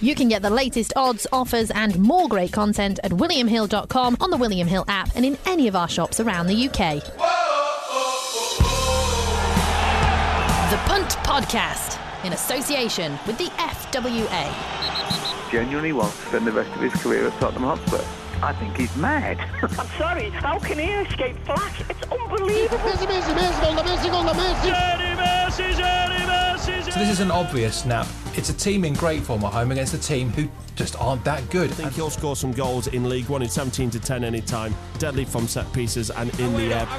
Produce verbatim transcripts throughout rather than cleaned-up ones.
You can get the latest odds, offers and more great content at william hill dot com, on the William Hill app and in any of our shops around the U K. The Punt Podcast, in association with the F W A. Genuinely wants to spend the rest of his career at Tottenham Hotspur. I think he's mad. I'm sorry, how can he escape flash? It's unbelievable. Messi, Messi, Messi, gol da Messi, gol da Messi. Gianni Messi, Gianni Messi. So this is an obvious snap. It's a team in great form at home against a team who just aren't that good. I think he'll score some goals in League One. It's seventeen to ten any time. Deadly from set pieces and in the air.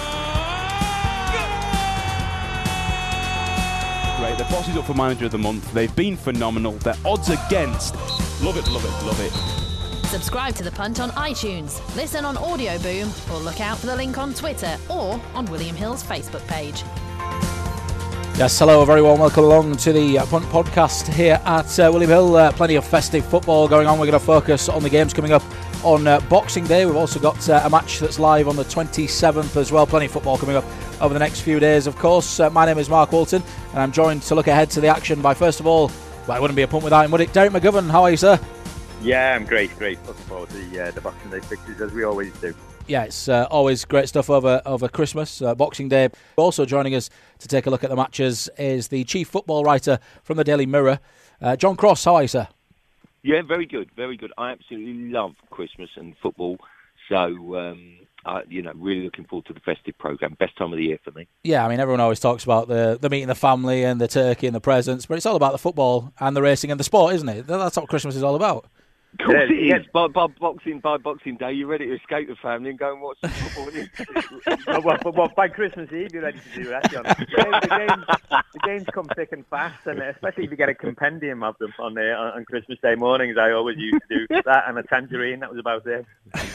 Great. The boss is up for Manager of the Month. They've been phenomenal. Their odds against. Love it, love it, love it. Subscribe to The Punt on iTunes, listen on Audio Boom, or look out for the link on Twitter or on William Hill's Facebook page. Yes, hello, a very warm welcome along to the Punt Podcast here at uh, William Hill. Uh, plenty of festive football going on. We're going to focus on the games coming up on uh, Boxing Day. We've also got uh, a match that's live on the twenty-seventh as well. Plenty of football coming up over the next few days, of course. Uh, my name is Mark Walton, and I'm joined to look ahead to the action by, first of all, well, it wouldn't be a punt without him, would it? Derek McGovern, how are you, sir? Yeah, I'm great, great. Looking forward to the, uh, the Boxing Day fixtures, as we always do. Yeah, it's uh, always great stuff over over Christmas, uh, Boxing Day. Also joining us to take a look at the matches is the chief football writer from the Daily Mirror, uh, John Cross. How are you, sir? Yeah, very good, very good. I absolutely love Christmas and football, so um, I, you know, really looking forward to the festive programme. Best time of the year for me. Yeah, I mean, everyone always talks about the the meeting the family and the turkey and the presents, but it's all about the football and the racing and the sport, isn't it? That's what Christmas is all about. Of course it is. By, by, boxing, by Boxing Day, you're ready to escape the family and go and watch the football. well, well, well, well, by Christmas Eve, you're ready to do that, John. The games, the games, the games come thick and fast, and especially if you get a compendium of them on, the, on, on Christmas Day mornings. I always used to do that and a tangerine. That was about it.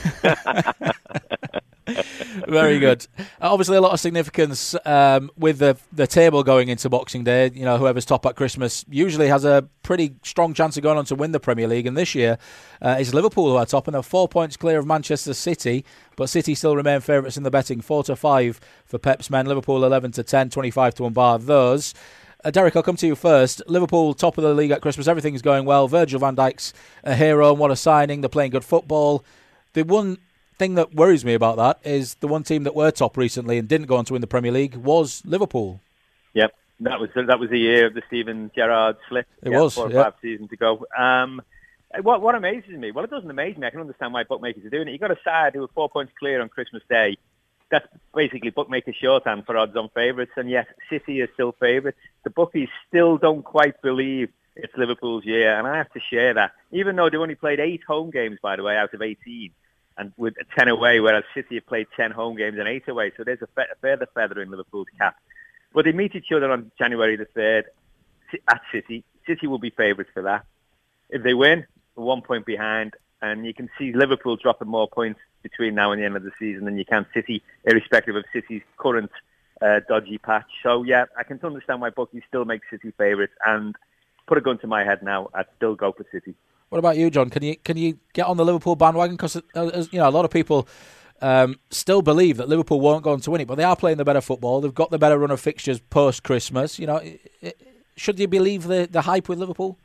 Very good. Obviously, a lot of significance um, with the the table going into Boxing Day. You know, whoever's top at Christmas usually has a pretty strong chance of going on to win the Premier League. And this year, uh, it's Liverpool who are top, and they're four points clear of Manchester City. But City still remain favourites in the betting, four to five for Pep's men. Liverpool eleven to ten, twenty-five to one bar those. Uh, Derek, I'll come to you first. Liverpool top of the league at Christmas. Everything's going well. Virgil van Dijk's a hero, and what a signing. They're playing good football. The one thing that worries me about that is the one team that were top recently and didn't go on to win the Premier League was Liverpool. Yep, that was that was the year of the Steven Gerrard slip. It yeah, was four or yep. five seasons ago. Um, what what amazes me? Well, it doesn't amaze me. I can understand why bookmakers are doing it. You got a side who are four points clear on Christmas Day. That's basically bookmakers shorthand for odds on favourites, and yes, City is still favourites. The bookies still don't quite believe it's Liverpool's year, and I have to share that. Even though they've only played eight home games, by the way, out of eighteen. And with ten away, whereas City have played ten home games and eight away. So there's a, fe- a further feather in Liverpool's cap. But they meet each other on January the third at City. City will be favourites for that. If they win, they're one point behind. And you can see Liverpool dropping more points between now and the end of the season than you can City, irrespective of City's current uh, dodgy patch. So, yeah, I can understand why bookies still make City favourites. And put a gun to my head now, I'd still go for City. What about you, John? Can you can you get on the Liverpool bandwagon? Because uh, you know a lot of people um, still believe that Liverpool won't go on to win it, but they are playing the better football. They've got the better run of fixtures post Christmas. You know, it, it, should you believe the, the hype with Liverpool?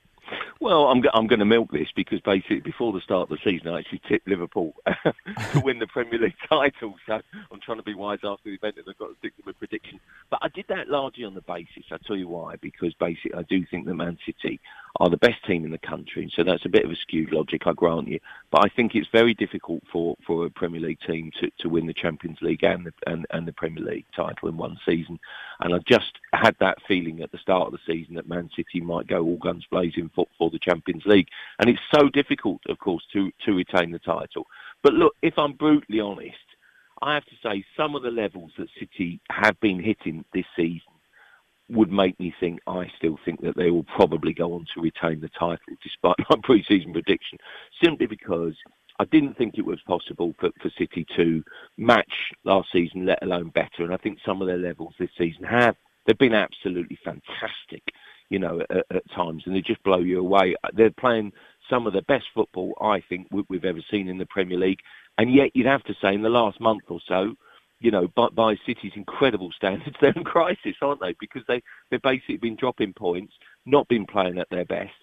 Well, I'm I'm going to milk this because basically before the start of the season, I actually tipped Liverpool to win the Premier League title. So I'm trying to be wise after the event, and I've got to stick to my prediction. But I did that largely on the basis. I'll tell you why. Because basically, I do think that Man City are the best team in the country. So that's a bit of a skewed logic, I grant you. But I think it's very difficult for, for a Premier League team to, to win the Champions League and the, and, and the Premier League title in one season. And I just had that feeling at the start of the season that Man City might go all guns blazing for, for the Champions League. And it's so difficult, of course, to, to retain the title. But look, if I'm brutally honest, I have to say some of the levels that City have been hitting this season would make me think, I still think that they will probably go on to retain the title, despite my pre-season prediction, simply because I didn't think it was possible for, for City to match last season, let alone better. And I think some of their levels this season have. They've been absolutely fantastic, you know, at, at times, and they just blow you away. They're playing some of the best football, I think, we've ever seen in the Premier League. And yet you'd have to say in the last month or so, you know, by, by City's incredible standards, they're in crisis, aren't they? Because they, they've basically been dropping points, not been playing at their best.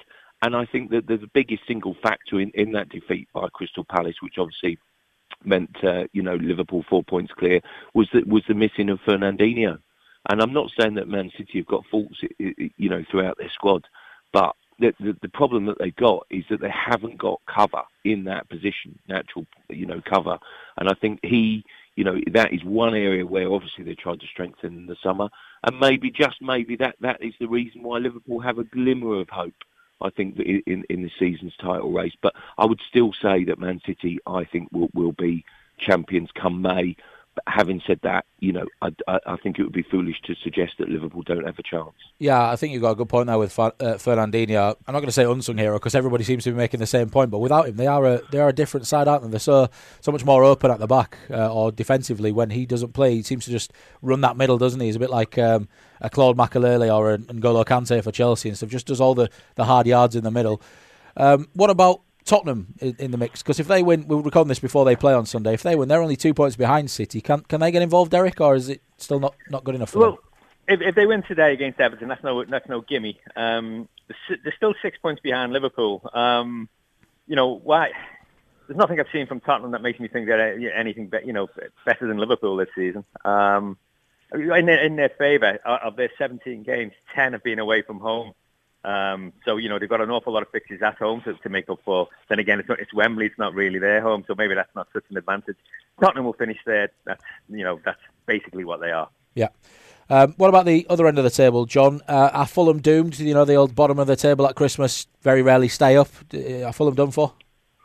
And I think that the, the biggest single factor in, in that defeat by Crystal Palace, which obviously meant, uh, you know, Liverpool four points clear, was that was the missing of Fernandinho. And I'm not saying that Man City have got faults, you know, throughout their squad, but the, the, the problem that they've got is that they haven't got cover in that position, natural, you know, cover. And I think he, you know, that is one area where obviously they tried to strengthen in the summer. And maybe, just maybe, that, that is the reason why Liverpool have a glimmer of hope, I think, in, in the season's title race. But I would still say that Man City, I think, will, will be champions come May. But having said that, you know, I, I, I think it would be foolish to suggest that Liverpool don't have a chance. Yeah, I think you've got a good point there with uh, Fernandinho. I'm not going to say unsung hero because everybody seems to be making the same point, but without him, they are a they are a different side, aren't they? They're so so much more open at the back uh, or defensively. When he doesn't play, he seems to just run that middle, doesn't he? He's a bit like um, a Claude Makelele or an N'Golo Kante for Chelsea and stuff. Just does all the, the hard yards in the middle. Um, what about Tottenham in, in the mix? Because if they win, we'll record this before they play on Sunday. If they win, they're only two points behind City. Can can they get involved, Derek, or is it still not, not good enough for well, them? If, if they win today against Everton, that's no that's no gimme. Um, they're still six points behind Liverpool. Um, you know why? There's nothing I've seen from Tottenham that makes me think they're anything be, you know better than Liverpool this season. Um, in their, in their favour, of their seventeen games, ten have been away from home. Um, so, you know, they've got an awful lot of fixtures at home to, to make up for. Then again, it's, not, it's Wembley, it's not really their home, so maybe that's not such an advantage. Tottenham will finish there. That's, you know, that's basically what they are. Yeah. Um, what about the other end of the table, John? Uh, are Fulham doomed? You know, the old bottom of the table at Christmas very rarely stay up. Are Fulham done for?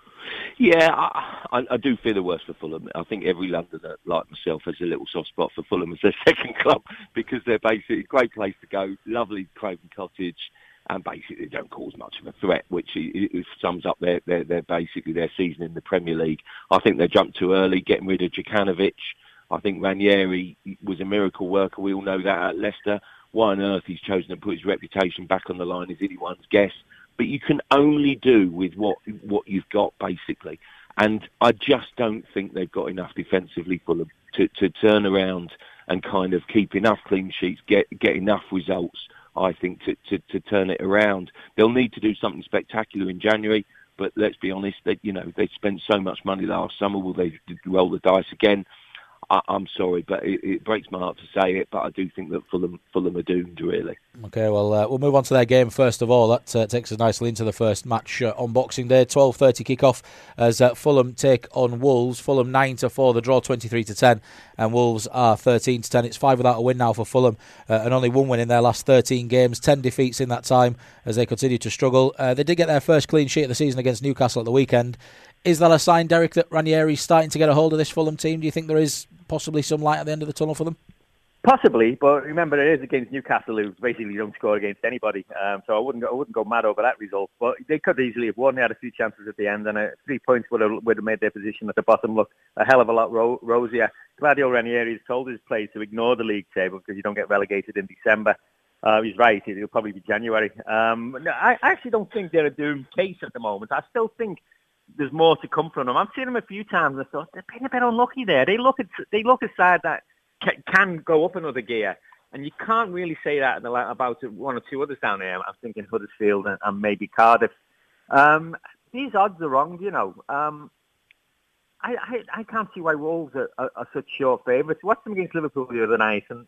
Yeah, I, I, I do feel the worst for Fulham. I think every Londoner, like myself, has a little soft spot for Fulham as their second club because they're basically a great place to go, lovely Craven Cottage, and basically don't cause much of a threat, which it, it sums up their, their, their basically their season in the Premier League. I think they jumped too early, getting rid of Djukanovic. I think Ranieri was a miracle worker. We all know that at Leicester. Why on earth he's chosen to put his reputation back on the line is anyone's guess. But you can only do with what what you've got, basically. And I just don't think they've got enough defensively for them to, to turn around and kind of keep enough clean sheets, get get enough results, I think, to, to, to turn it around. They'll need to do something spectacular in January, but let's be honest, they, you know, they spent so much money last summer. Will they roll the dice again? I, I'm sorry, but it, it breaks my heart to say it, but I do think that Fulham, Fulham are doomed, really. Okay, well, uh, we'll move on to their game first of all. That uh, takes us nicely into the first match uh, on Boxing Day. twelve thirty kick-off as uh, Fulham take on Wolves. Fulham nine to four, the draw twenty-three to ten, and Wolves are thirteen to ten. It's five without a win now for Fulham, uh, and only one win in their last thirteen games, ten defeats in that time as they continue to struggle. Uh, they did get their first clean sheet of the season against Newcastle at the weekend. Is that a sign, Derek, that Ranieri's starting to get a hold of this Fulham team? Do you think there is possibly some light at the end of the tunnel for them? Possibly, but remember it is against Newcastle, who basically don't score against anybody. Um, so I wouldn't go, I wouldn't go mad over that result. But they could easily have won. They had a few chances at the end, and uh, three points would have, would have made their position at the bottom look a hell of a lot ro- rosier. Claudio Ranieri has told his players to ignore the league table because you don't get relegated in December. Uh, he's right. It'll probably be January. Um, I actually don't think they're a doomed case at the moment. I still think there's more to come from them. I've seen them a few times and I thought they've been a bit unlucky there. They look at they look aside that can go up another gear, and you can't really say that about one or two others down there. I'm thinking Huddersfield and, and maybe Cardiff. Um, these odds are wrong, you know. Um, I, I I can't see why Wolves are, are, are such short favourites. Watched them against Liverpool the other night, and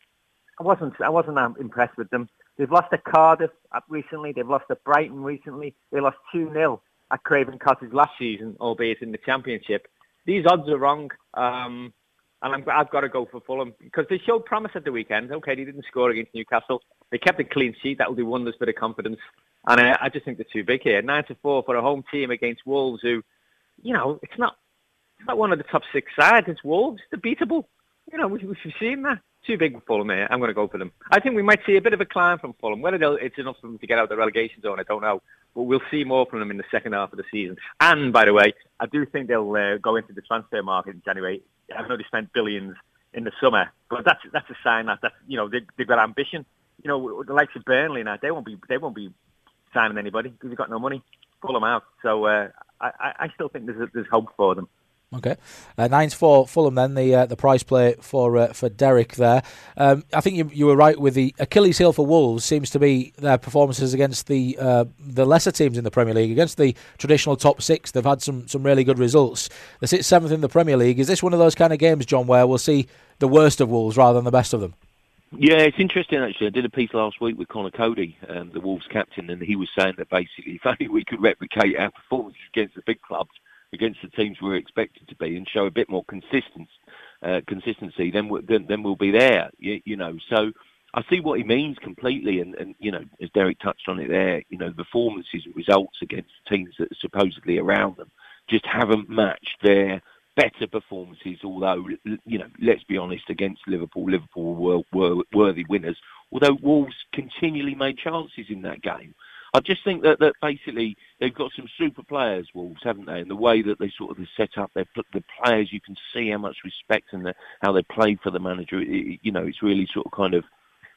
I wasn't I wasn't um, impressed with them. They've lost to Cardiff recently. They've lost to Brighton recently. They lost two nil at Craven Cottage last season, albeit in the Championship. These odds are wrong. Um, And I'm, I've got to go for Fulham because they showed promise at the weekend. Okay, they didn't score against Newcastle. They kept a clean sheet. That will do wonders for the confidence. And I, I just think they're too big here. Nine to four for a home team against Wolves, who, you know, it's not it's not one of the top six sides. It's Wolves. They're beatable. You know, we, we've seen that. Too big for Fulham here. I'm going to go for them. I think we might see a bit of a climb from Fulham. Whether it's enough for them to get out of the relegation zone, I don't know. But we'll see more from them in the second half of the season. And, by the way, I do think they'll uh, go into the transfer market in January. I know they spent billions in the summer, but that's that's a sign that that's, you know, they, they've got ambition. You know, the likes of Burnley now, they won't be they won't be signing anybody because they've got no money. Pull them out. So uh, I, I still think there's there's hope for them. Okay, uh, nine to four Fulham then, the uh, the price play for uh, for Derek there. Um, I think you you were right with the Achilles heel for Wolves seems to be their performances against the uh, the lesser teams in the Premier League. Against the traditional top six, they've had some, some really good results. They sit seventh in the Premier League. Is this one of those kind of games, John, where we'll see the worst of Wolves rather than the best of them? Yeah, it's interesting actually. I did a piece last week with Conor Cody, um, the Wolves captain, and he was saying that basically if only we could replicate our performances against the big clubs, against the teams we're expected to be, and show a bit more consistency, uh, consistency, then we'll, then, then we'll be there. You, you know, so I see what he means completely, and, and you know, as Derek touched on it there, you know, the performances and results against teams that are supposedly around them just haven't matched their better performances. Although, you know, let's be honest, against Liverpool, Liverpool were, were worthy winners. Although Wolves continually made chances in that game. I just think that, that basically they've got some super players, Wolves, haven't they? And the way that they sort of set up their the players, you can see how much respect and the, how they play for the manager. It, you know, it's really sort of kind of,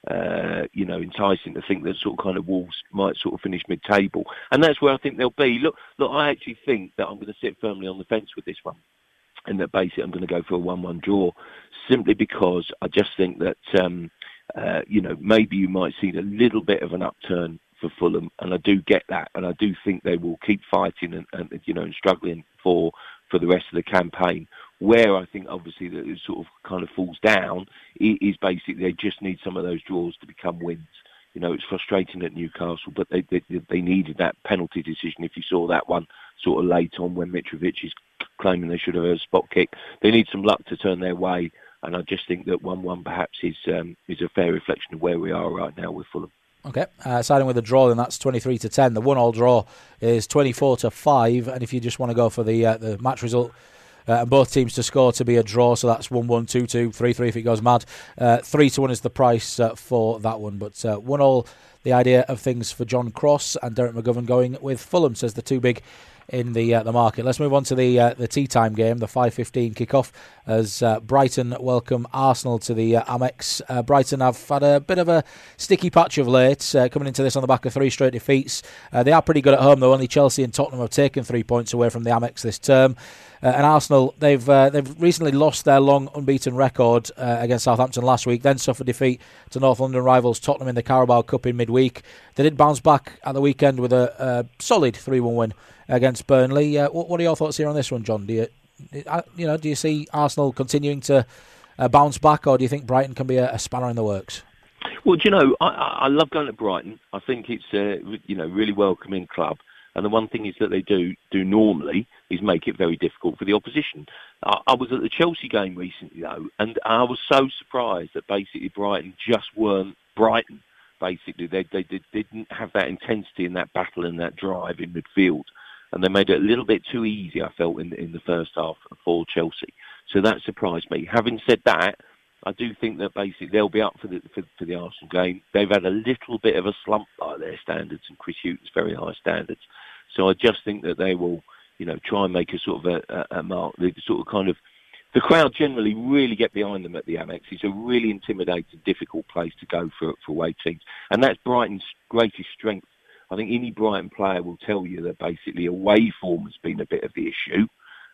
uh, you know, enticing to think that sort of kind of Wolves might sort of finish mid-table. And that's where I think they'll be. Look, look, I actually think that I'm going to sit firmly on the fence with this one. And that basically I'm going to go for a one one draw, simply because I just think that, um, uh, you know, maybe you might see a little bit of an upturn for Fulham, and I do get that, and I do think they will keep fighting and, and you know, and struggling for for the rest of the campaign. Where I think obviously that it sort of kind of falls down is basically they just need some of those draws to become wins. You know, it's frustrating at Newcastle, but they they, they needed that penalty decision. If you saw that one sort of late on when Mitrovic is claiming they should have had a spot kick, they need some luck to turn their way, and I just think that one one perhaps is um, is a fair reflection of where we are right now with Fulham. Okay, uh, siding with a draw, then that's twenty-three to ten. The one-all draw is twenty-four to five, and if you just want to go for the uh, the match result, uh, and both teams to score to be a draw, so that's one one, two two, three three if it goes mad. Uh, three to one is the price uh, for that one, but uh, one-all, the idea of things for John Cross and Derek McGovern going with Fulham, says the two big in the uh, the market. Let's move on to the uh, the tea time game, the five fifteen kickoff, as uh, Brighton welcome Arsenal to the uh, Amex. Uh, Brighton have had a bit of a sticky patch of late, uh, coming into this on the back of three straight defeats. Uh, they are pretty good at home, though. Only Chelsea and Tottenham have taken three points away from the Amex this term. Uh, and Arsenal, they've uh, they've recently lost their long unbeaten record uh, against Southampton last week, then suffered defeat to North London rivals Tottenham in the Carabao Cup in midweek. They did bounce back at the weekend with a, a solid three one win against Burnley. Uh, what, what are your thoughts here on this one, John? Do you, you know, do you see Arsenal continuing to uh, bounce back, or do you think Brighton can be a, a spanner in the works? Well, do you know, I, I love going to Brighton. I think it's a you know really welcoming club, and the one thing is that they do do normally is make it very difficult for the opposition. I, I was at the Chelsea game recently though, and I was so surprised that basically Brighton just weren't Brighton. Basically, they they did, didn't have that intensity and that battle and that drive in midfield. And they made it a little bit too easy, I felt, in, in the first half for Chelsea. So that surprised me. Having said that, I do think that basically they'll be up for the for, for the Arsenal game. They've had a little bit of a slump by their standards, and Chris Hughton's very high standards. So I just think that they will, you know, try and make a sort of a, a, a mark. They sort of kind of, the crowd generally really get behind them at the Amex. It's a really intimidating, difficult place to go for for away teams, and that's Brighton's greatest strength. I think any Brighton player will tell you that basically away form has been a bit of the issue,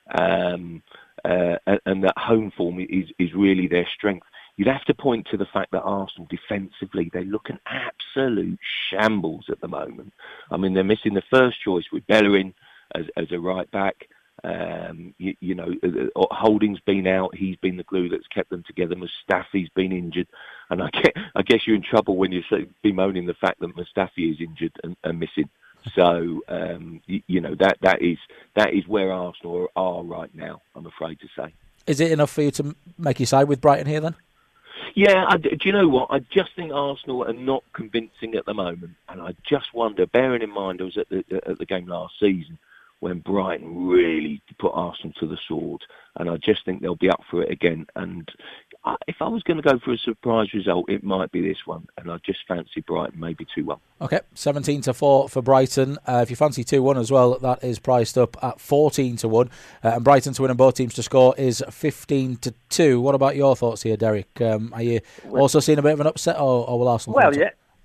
um, uh, and, and that home form is, is really their strength. You'd have to point to the fact that Arsenal defensively, they look an absolute shambles at the moment. I mean, they're missing the first choice with Bellerin as, as a right back. Um, you, you know, Holding's been out. He's been the glue that's kept them together. Mustafi's been injured. And I guess, I guess you're in trouble when you say, bemoaning the fact that Mustafi is injured and, and missing. So, um, you, you know, that, that is that is where Arsenal are right now, I'm afraid to say. Is it enough for you to make your side with Brighton here then? Yeah, I, do you know what? I just think Arsenal are not convincing at the moment. And I just wonder, bearing in mind I was at the, at the game last season, when Brighton really put Arsenal to the sword. And I just think they'll be up for it again. And I, if I was going to go for a surprise result, it might be this one. And I just fancy Brighton maybe two one. Okay, seventeen to four for Brighton. Uh, if you fancy two one as well, that is priced up at fourteen to one. Uh, and Brighton to win and both teams to score is fifteen to two. What about your thoughts here, Derek? Um, are you also seeing a bit of an upset, or, or will Arsenal? Well, yeah.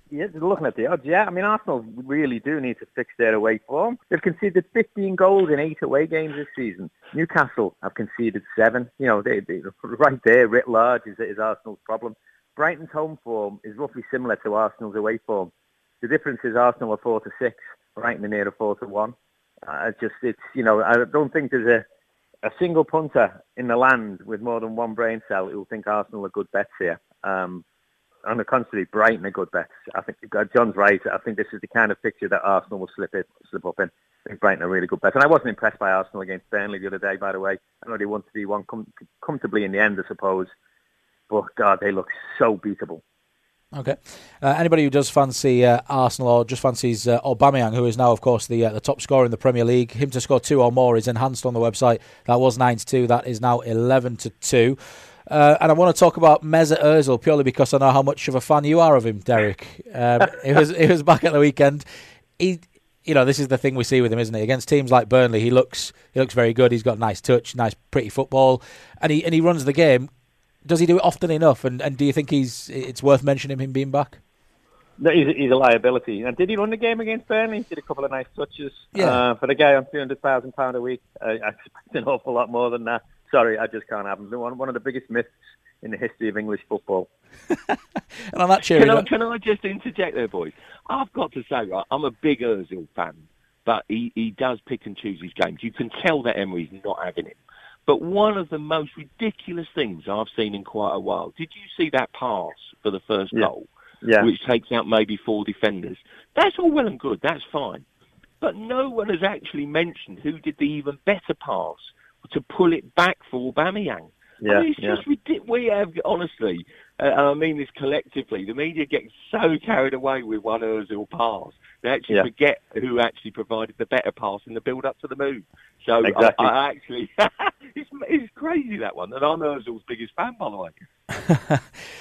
Yeah, looking at the odds, yeah. I mean, Arsenal really do need to fix their away form. They've conceded fifteen goals in eight away games this season. Newcastle have conceded seven. You know, they, they right there, writ large, is, is Arsenal's problem. Brighton's home form is roughly similar to Arsenal's away form. The difference is Arsenal are four to six, Brighton are near a four to one. Uh, just, it's, you know, I don't think there's a, a single punter in the land with more than one brain cell who will think Arsenal are good bets here. Um, On the contrary, Brighton are good bets. I think John's right. I think this is the kind of picture that Arsenal will slip it, slip up in. I think Brighton are really good bets. And I wasn't impressed by Arsenal against Burnley the other day, by the way. I know they won three one com- comfortably in the end, I suppose. But, God, they look so beatable. Okay. Uh, anybody who does fancy uh, Arsenal or just fancies uh, Aubameyang, who is now, of course, the uh, the top scorer in the Premier League, him to score two or more is enhanced on the website. That was nine to two. That is now eleven to two. Uh, and I want to talk about Mesut Ozil purely because I know how much of a fan you are of him, Derek. Um, he was he was back at the weekend. He, you know, this is the thing we see with him, isn't it? Against teams like Burnley, he looks he looks very good. He's got nice touch, nice pretty football, and he and he runs the game. Does he do it often enough? And, and do you think he's it's worth mentioning him being back? No, he's, he's a liability. And did he run the game against Burnley? He did a couple of nice touches. Yeah. Uh, for the guy on three hundred thousand pounds a week, I, I expect an awful lot more than that. Sorry, I just can't have him. One, one of the biggest myths in the history of English football. And on that cheery can, I, note, can I just interject there, boys? I've got to say, right, I'm a big Ozil fan, but he, he does pick and choose his games. You can tell that Emery's not having him. But one of the most ridiculous things I've seen in quite a while, did you see that pass for the first yeah. goal, yeah. which takes out maybe four defenders? That's all well and good, that's fine. But no one has actually mentioned who did the even better pass to pull it back for Aubameyang. Yeah, I mean, it's yeah. just ridiculous. We have, honestly, uh, and I mean this collectively, the media gets so carried away with one Ozil pass, they actually yeah. forget who actually provided the better pass in the build-up to the move. So exactly. I, I actually, it's, it's crazy, that one. And I'm Ozil's biggest fan, by the way.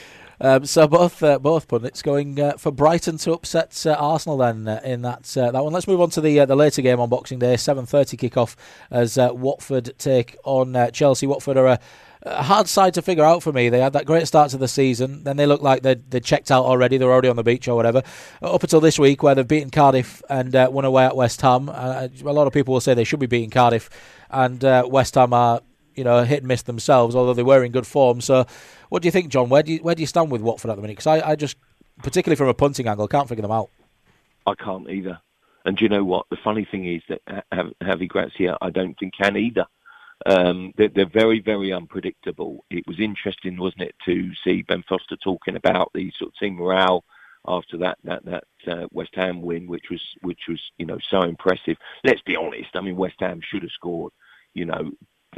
Um, so both uh, both pundits going uh, for Brighton to upset uh, Arsenal then uh, in that uh, that one. Let's move on to the uh, the later game on Boxing Day, seven thirty kick-off as uh, Watford take on uh, Chelsea. Watford are a, a hard side to figure out for me. They had that great start to the season, then they looked like they'd, they'd checked out already. They're already on the beach or whatever. Up until this week where they've beaten Cardiff and uh, won away at West Ham. Uh, a lot of people will say they should be beating Cardiff, and uh, West Ham are, you know, hit and miss themselves, although they were in good form. So what do you think, John? Where do you, where do you stand with Watford at the minute? Because I, I just, particularly from a punting angle, can't figure them out. I can't either. And do you know what? The funny thing is that Javi Gracia, I don't think can either. Um, they're, they're very, very unpredictable. It was interesting, wasn't it, to see Ben Foster talking about the sort of team morale after that that that uh, West Ham win, which was which was you know so impressive. Let's be honest. I mean, West Ham should have scored, you know,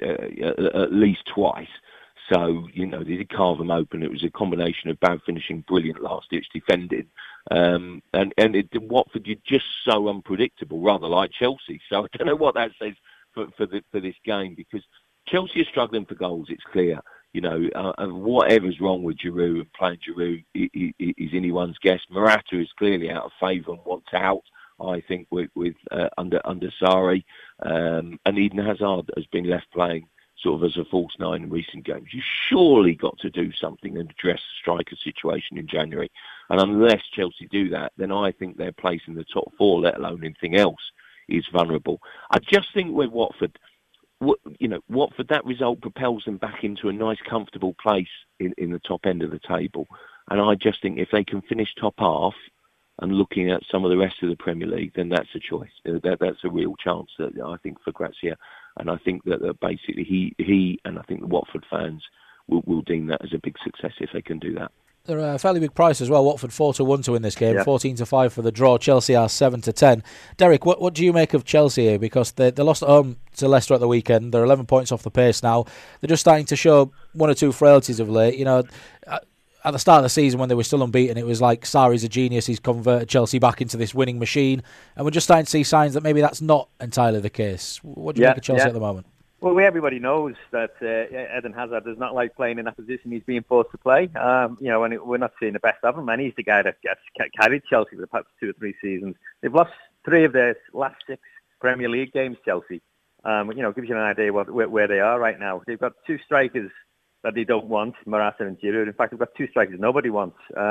uh, at least twice. So, you know, they did carve them open. It was a combination of bad finishing, brilliant last-ditch defending. Um, and and it, Watford, you're just so unpredictable, rather like Chelsea. So I don't know what that says for for, the, for this game, because Chelsea are struggling for goals, it's clear. You know, uh, and whatever's wrong with Giroud and playing Giroud is anyone's guess. Morata is clearly out of favour and wants out, I think, with, with uh, under under Sarri. Um, and Eden Hazard has been left playing sort of as a false nine in recent games. You surely got to do something and address the striker situation in January. And unless Chelsea do that, then I think their place in the top four, let alone anything else, is vulnerable. I just think with Watford, you know, Watford, that result propels them back into a nice, comfortable place in, in the top end of the table. And I just think if they can finish top half and looking at some of the rest of the Premier League, then that's a choice. That, that's a real chance, that I think, for Gracia. And I think that, that basically he, he and I think the Watford fans will, will deem that as a big success if they can do that. They're a fairly big price as well. Watford four to one to win this game, yeah. fourteen to five for the draw. Chelsea are seven to ten. Derek, what what do you make of Chelsea here? Because they they lost at home to Leicester at the weekend. They're eleven points off the pace now. They're just starting to show one or two frailties of late. You know, at the start of the season when they were still unbeaten, it was like Sarri's a genius. He's converted Chelsea back into this winning machine, and we're just starting to see signs that maybe that's not entirely the case. What do you yeah, make of Chelsea yeah. at the moment? Well, we, everybody knows that uh, Eden Hazard does not like playing in that position he's being forced to play. Um, you know, and it, we're not seeing the best of him, and he's the guy that gets carried Chelsea for the past two or three seasons. They've lost three of their last six Premier League games, Chelsea. Um, you know, gives you an idea what, where, where they are right now. They've got two strikers that they don't want, Morata and Giroud. In fact, they've got two strikers nobody wants. Um,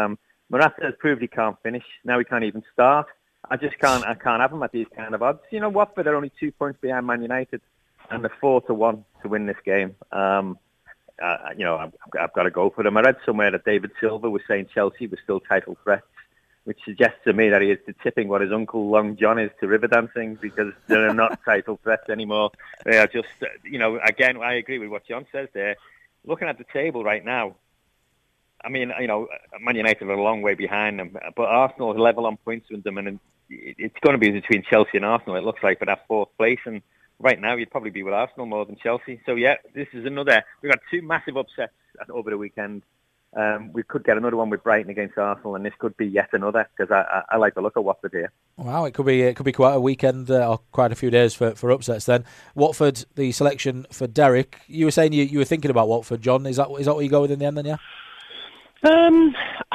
Morata has proved he can't finish. Now he can't even start. I just can't. I can't have him at these kind of odds. You know, Watford are only two points behind Man United, and they're four to one to win this game. Um, uh, you know, I've, I've got to go for them. I read somewhere that David Silva was saying Chelsea was still title threats, which suggests to me that he is tipping what his uncle Long John is to river dancing, because they're not title threats anymore. They are just, you know, again, I agree with what John says there. Looking at the table right now, I mean, you know, Man United are a long way behind them, but Arsenal are level on points with them, and it's going to be between Chelsea and Arsenal, it looks like, for that fourth place. And right now, you'd probably be with Arsenal more than Chelsea. So, yeah, this is another... We've got two massive upsets over the weekend. Um, we could get another one with Brighton against Arsenal, and this could be yet another, because I, I, I like the look of Watford here. Wow, it could be it could be quite a weekend, uh, or quite a few days for, for upsets then. Watford, the selection for Derek. You were saying you, you were thinking about Watford, John. Is that is that what you go with in the end then, yeah? Um,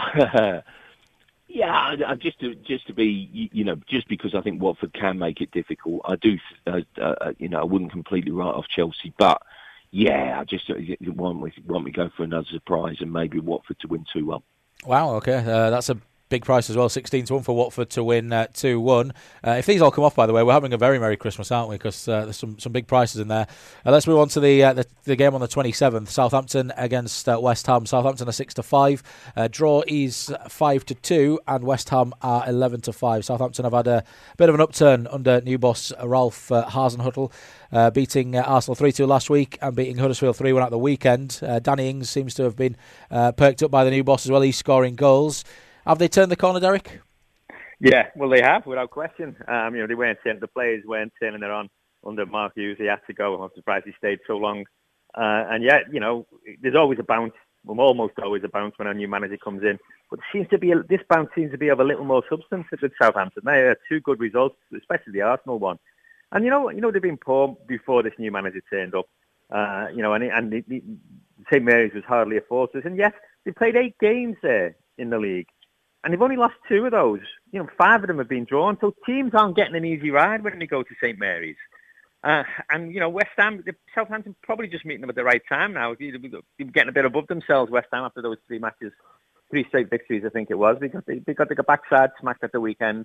yeah, I, just to just to be, you know, just because I think Watford can make it difficult. I do, uh, uh, you know, I wouldn't completely write off Chelsea, but yeah, I just uh, want me want me to go for another surprise and maybe Watford to win two one. Wow, okay, uh, that's a big price as well, sixteen to one for Watford to win uh, two one. Uh, if these all come off, by the way, we're having a very Merry Christmas, aren't we? Because uh, there's some, some big prices in there. Uh, let's move on to the, uh, the the game on the twenty-seventh. Southampton against uh, West Ham. Southampton are six to five. Uh, draw is five to two, and West Ham are eleven to five. Southampton have had a bit of an upturn under new boss Ralph uh, Hasenhüttl, uh, beating uh, Arsenal three two last week and beating Huddersfield three one at the weekend. Uh, Danny Ings seems to have been uh, perked up by the new boss as well. He's scoring goals. Have they turned the corner, Derek? Yeah, well, they have, without question. Um, you know, they weren't turning, the players weren't turning their on under Mark Hughes. He had to go. I'm surprised he stayed so long. Uh, and yet, you know, there's always a bounce. Well, almost always a bounce when a new manager comes in. But it seems to be a, this bounce seems to be of a little more substance with Southampton. They had two good results, especially the Arsenal one. And you know, you know, they've been poor before this new manager turned up. Uh, you know, and and the, the, Saint Mary's was hardly a fortress. And yes, they played eight games there in the league. And they've only lost two of those. You know, five of them have been drawn. So teams aren't getting an easy ride when they go to Saint Mary's. Uh, and, you know, West Ham, Southampton probably just meeting them at the right time now. They're getting a bit above themselves, West Ham, after those three matches, three straight victories, I think it was. They got, they, they got the backside smacked at the weekend.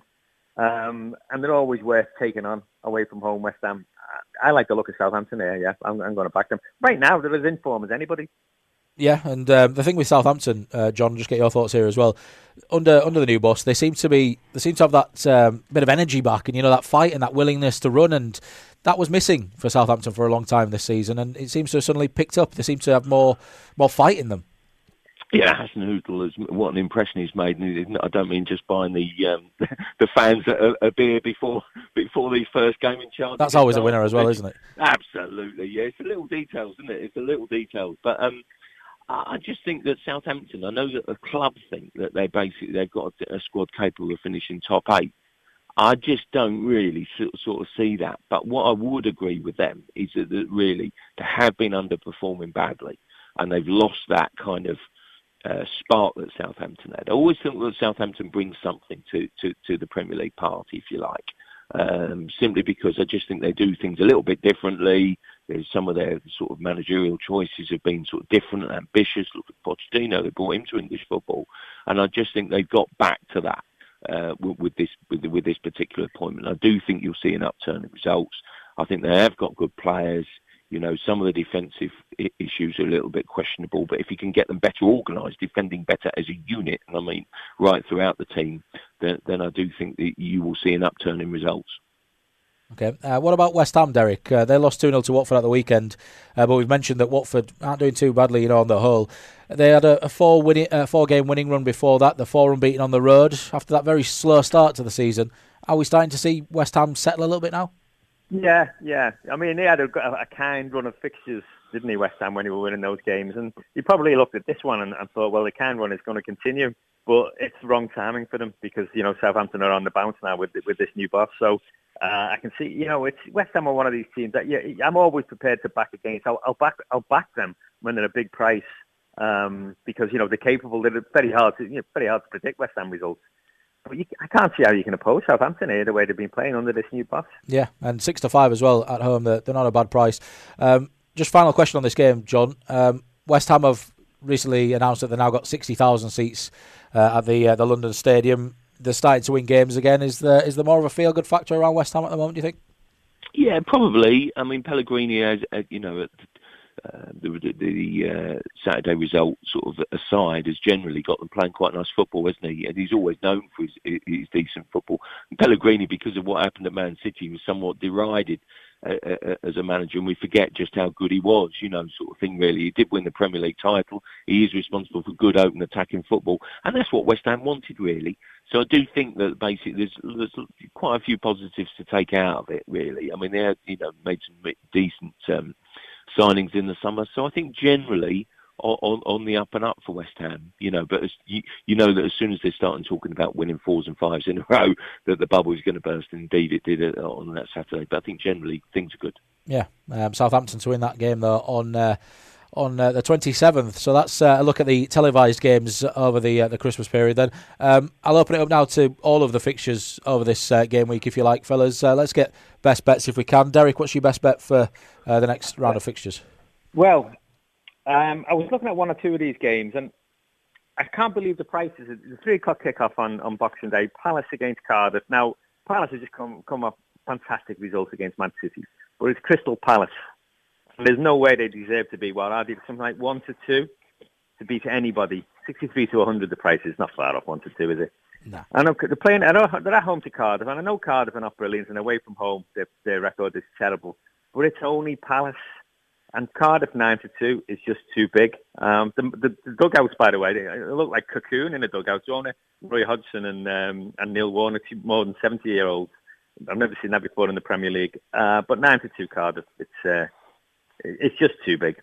Um, and they're always worth taking on away from home, West Ham. I, I like the look of Southampton there, yeah. I'm, I'm going to back them. Right now, they're as in form as anybody. Yeah, and um, the thing with Southampton, uh, John, just get your thoughts here as well. Under under the new boss, they seem to be they seem to have that um, bit of energy back, and you know that fight and that willingness to run, and that was missing for Southampton for a long time this season, and it seems to have suddenly picked up. They seem to have more more fight in them. Yeah, Hasenhüttl is what an impression he's made. I don't mean just buying the um, the fans a, a beer before before the first game in charge. That's always a winner as well, isn't it? Absolutely, yeah. It's the little details, isn't it? It's the little details, but. Um, I just think that Southampton, I know that the club think that they basically they've got a squad capable of finishing top eight. I just don't really sort of see that. But what I would agree with them is that really they have been underperforming badly, and they've lost that kind of uh, spark that Southampton had. I always think that Southampton brings something to, to, to the Premier League party, if you like. Um, simply because I just think they do things a little bit differently. There's some of their sort of managerial choices have been sort of different and ambitious. Look at Pochettino, they brought him to English football, and I just think they've got back to that uh, with, with this with, with this particular appointment. I do think you'll see an upturn in results. I think they have got good players. You know, some of the defensive I- issues are a little bit questionable, but if you can get them better organised, defending better as a unit, and I mean right throughout the team, then, then I do think that you will see an upturn in results. Okay. Uh, what about West Ham, Derek? Uh, they lost two nil to Watford at the weekend, uh, but we've mentioned that Watford aren't doing too badly, you know, on the whole. They had a, a four winning, uh, four game winning run before that, the four unbeaten on the road. After that very slow start to the season, are we starting to see West Ham settle a little bit now? Yeah, yeah. I mean, they had a, a kind run of fixtures, didn't he, West Ham, when they were winning those games? And he probably looked at this one and, and thought, well, the kind run is going to continue. But it's wrong timing for them because, you know, Southampton are on the bounce now with with this new boss. So uh, I can see, you know, it's West Ham are one of these teams that yeah, I'm always prepared to back against. I'll, I'll back I'll back them when they're a big price um, because, you know, they're capable. They're very hard to, you know, very hard to predict West Ham results. But you, I can't see how you can oppose Southampton here the way they've been playing under this new boss. Yeah, and six to five as well at home. They're, they're not a bad price. Um, just final question on this game, John. Um, West Ham have recently announced that they've now got sixty thousand seats uh, at the uh, the London Stadium. They're starting to win games again. Is there is there more of a feel good factor around West Ham at the moment, do you think? Yeah, probably. I mean, Pellegrini has, uh, you know, uh, the, the, the uh, Saturday result sort of aside, has generally got them playing quite nice football, hasn't he? And he's always known for his, his decent football. And Pellegrini, because of what happened at Man City, was somewhat derided uh, uh, as a manager, and we forget just how good he was, you know, sort of thing, really. He did win the Premier League title. He is responsible for good open attacking football, and that's what West Ham wanted, really. So I do think that basically there's, there's quite a few positives to take out of it, really. I mean, they had, you know, made some decent um, signings in the summer. So I think generally on, on the up and up for West Ham, you know, but as you, you know that as soon as they're starting talking about winning fours and fives in a row, that the bubble is going to burst. Indeed, it did on that Saturday. But I think generally things are good. Yeah, um, Southampton to win that game, though, on... Uh, on uh, the twenty-seventh. So that's uh, a look at the televised games over the uh, the Christmas period then. Um, I'll open it up now to all of the fixtures over this uh, game week, if you like, fellas. Uh, let's get best bets if we can. Derek, what's your best bet for uh, the next round of fixtures? Well, um, I was looking at one or two of these games, and I can't believe the prices. The three o'clock kickoff on, on Boxing Day, Palace against Cardiff. Now, Palace has just come, come off fantastic results against Man City, but it's Crystal Palace. There's no way they deserve to be, well, I did something like one to two to beat anybody. sixty-three to one hundred, the price is not far off one to two, is it? No. And they're playing, they're at home to Cardiff, and I know Cardiff are not brilliant, and away from home, their, their record is terrible. But it's only Palace, and Cardiff nine to two is just too big. Um, the, the, the dugouts, by the way, they, they look like cocoon in the dugouts, don't they? Roy Hodgson and um, and Neil Warnock, two more than seventy-year-olds. I've never seen that before in the Premier League. Uh, but nine to two Cardiff, it's... Uh, It's just too big.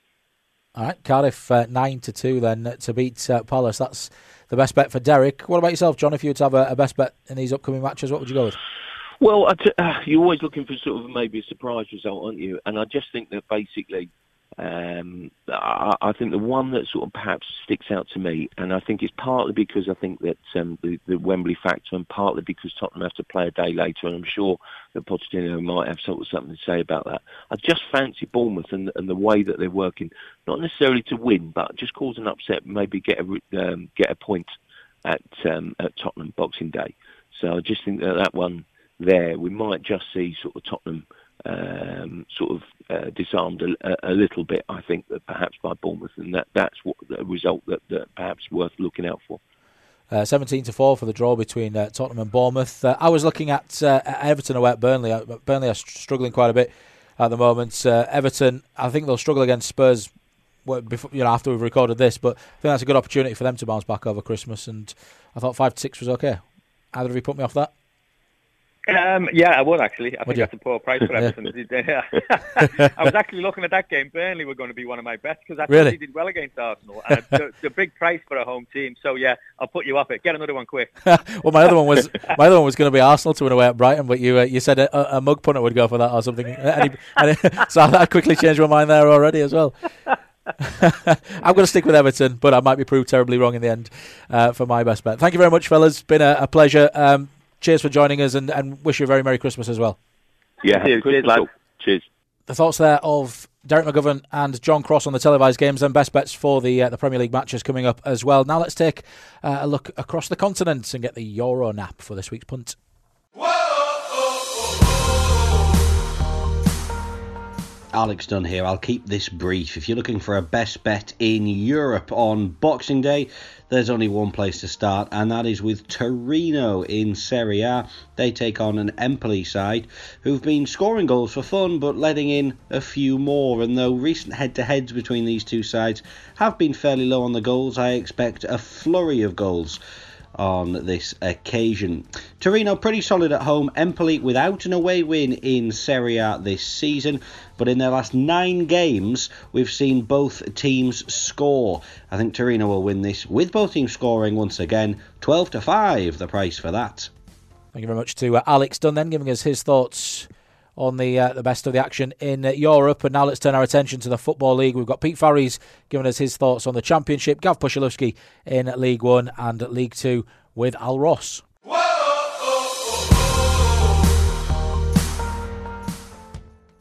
All right, Cardiff uh, nine to two then to beat uh, Palace. That's the best bet for Derek. What about yourself, John? If you were to have a, a best bet in these upcoming matches, what would you go with? Well, I t- uh, you're always looking for sort of maybe a surprise result, aren't you? And I just think that basically, um, I, I think the one that sort of perhaps sticks out to me, and I think it's partly because I think that um, the, the Wembley factor, and partly because Tottenham have to play a day later, and I'm sure that Pochettino might have sort of something to say about that. I just fancy Bournemouth and, and the way that they're working, not necessarily to win, but just cause an upset, maybe get a um, get a point at um, at Tottenham Boxing Day. So I just think that that one there, we might just see sort of Tottenham um, sort of uh, disarmed a, a little bit, I think, that perhaps by Bournemouth, and that, that's what the result that, that perhaps worth looking out for. Uh, seventeen to four for the draw between uh, Tottenham and Bournemouth. Uh, I was looking at uh, Everton away at Burnley. Uh, Burnley are struggling quite a bit at the moment. Uh, Everton, I think they'll struggle against Spurs before, you know, after we've recorded this, but I think that's a good opportunity for them to bounce back over Christmas, and I thought five to six was okay. Either of you put me off that? Um, yeah, I would actually. I would think you? that's a poor price for Everton. I was actually looking at that game. Burnley were going to be one of my bets because I thought really? they did well against Arsenal. And the, the big price for a home team. So yeah, I'll put you off it. Get another one quick. Well, my other one was my other one was going to be Arsenal to win away at Brighton, but you uh, you said a, a mug punter would go for that or something. Any, any, so I quickly changed my mind there already as well. I'm going to stick with Everton, but I might be proved terribly wrong in the end uh, for my best bet. Thank you very much, fellas. Been a, a pleasure. Um, cheers for joining us, and, and wish you a very Merry Christmas as well. Yeah, cheers, cheers, lads. Cheers. The thoughts there of Derek McGovern and John Cross on the televised games and best bets for the uh, the Premier League matches coming up as well. Now let's take uh, a look across the continent and get the Euro nap for this week's punt. Alex Dunn here. I'll keep this brief. If you're looking for a best bet in Europe on Boxing Day, there's only one place to start, and that is with Torino in Serie A. They take on an Empoli side who've been scoring goals for fun but letting in a few more, and though recent head-to-heads between these two sides have been fairly low on the goals, I expect a flurry of goals on this occasion. Torino pretty solid at home. Empoli without an away win in Serie A this season, but in their last nine games we've seen both teams score. I think Torino will win this with both teams scoring once again. twelve to five the price for that. Thank you very much to uh, Alex Dunn then, giving us his thoughts on the uh, the best of the action in uh, Europe. And now let's turn our attention to the Football League. We've got Pete Farries giving us his thoughts on the Championship, Gav Puszczalewski in League One and League Two with Al Ross.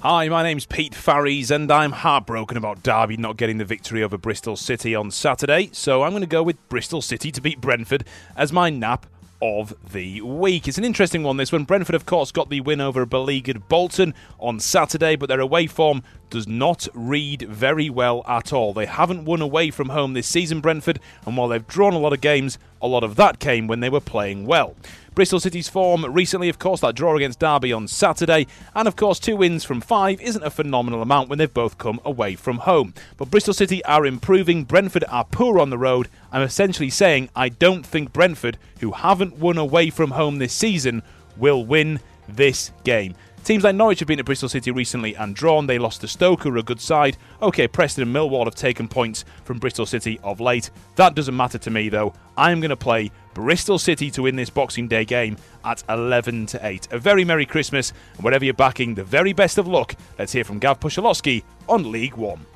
Hi, my name's Pete Farries, and I'm heartbroken about Derby not getting the victory over Bristol City on Saturday, so I'm going to go with Bristol City to beat Brentford as my nap of the week. It's an interesting one, this one. Brentford, of course, got the win over a beleaguered Bolton on Saturday, but their away form does not read very well at all. They haven't won away from home this season, Brentford, and while they've drawn a lot of games, a lot of that came when they were playing well. Bristol City's form recently, of course, that draw against Derby on Saturday, and of course two wins from five isn't a phenomenal amount when they've both come away from home. But Bristol City are improving, Brentford are poor on the road. I'm essentially saying I don't think Brentford, who haven't won away from home this season, will win this game. Teams like Norwich have been at Bristol City recently and drawn. They lost to Stoke, who are a good side. OK, Preston and Millwall have taken points from Bristol City of late. That doesn't matter to me, though. I'm going to play Bristol City to win this Boxing Day game at eleven to eight. A very Merry Christmas, and whatever you're backing, the very best of luck. Let's hear from Gav Puszczalowski on League One.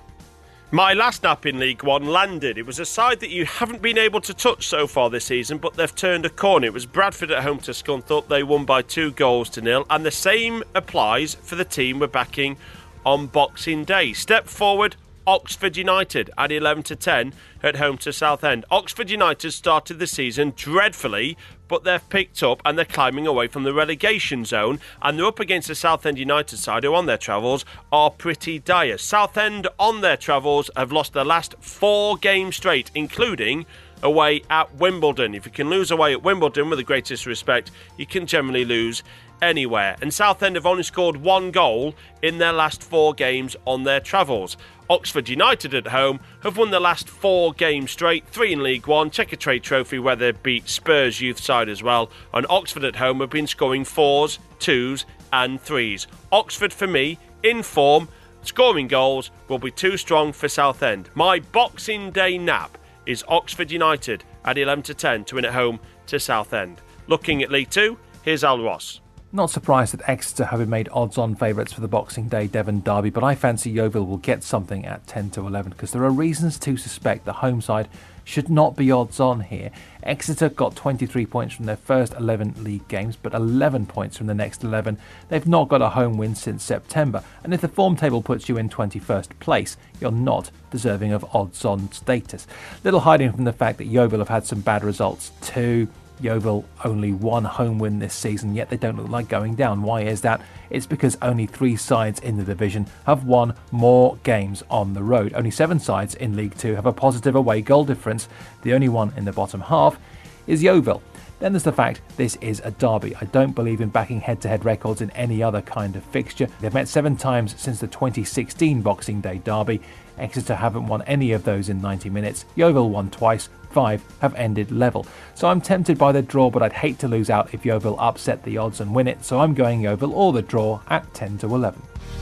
My last nap in League One landed. It was a side that you haven't been able to touch so far this season, but they've turned a corner. It was Bradford at home to Scunthorpe. They won by two goals to nil, and the same applies for the team we're backing on Boxing Day. Step forward, Oxford United at eleven to ten at home to Southend. Oxford United started the season dreadfully, but they've picked up and they're climbing away from the relegation zone, and they're up against the Southend United side, who on their travels are pretty dire. Southend on their travels have lost their last four games straight, including away at Wimbledon. If you can lose away at Wimbledon, with the greatest respect, you can generally lose anywhere. And Southend have only scored one goal in their last four games on their travels. Oxford United at home have won the last four games straight, three in League One, Checkatrade Trophy where they beat Spurs youth side as well, and Oxford at home have been scoring fours, twos and threes. Oxford for me, in form, scoring goals, will be too strong for Southend. My Boxing Day nap is Oxford United at eleven to ten to win at home to Southend. Looking at League Two, here's Al Ross. Not surprised that Exeter have been made odds-on favourites for the Boxing Day Devon derby, but I fancy Yeovil will get something at ten to eleven because there are reasons to suspect the home side should not be odds-on here. Exeter got twenty-three points from their first eleven league games, but eleven points from the next eleven. They've not got a home win since September, and if the form table puts you in twenty-first place, you're not deserving of odds-on status. Little hiding from the fact that Yeovil have had some bad results too. Yeovil only one home win this season, yet they don't look like going down. Why is that? It's because only three sides in the division have won more games on the road. Only seven sides in League Two have a positive away goal difference. The only one in the bottom half is Yeovil. Then there's the fact this is a derby. I don't believe in backing head-to-head records in any other kind of fixture. They've met seven times since the twenty sixteen Boxing Day derby. Exeter haven't won any of those in ninety minutes. Yeovil won twice. Five have ended level. So I'm tempted by the draw, but I'd hate to lose out if Yeovil upset the odds and win it. So I'm going Yeovil or the draw at ten to eleven.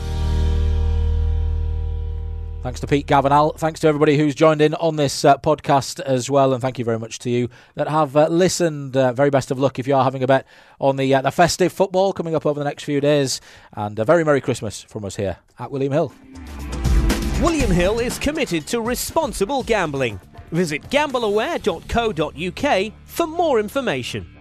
Thanks to Pete, Gav and Al. Thanks to everybody who's joined in on this uh, podcast as well. And thank you very much to you that have uh, listened. Uh, very best of luck if you are having a bet on the, uh, the festive football coming up over the next few days. And a very Merry Christmas from us here at William Hill. William Hill is committed to responsible gambling. Visit gambleaware dot co dot uk for more information.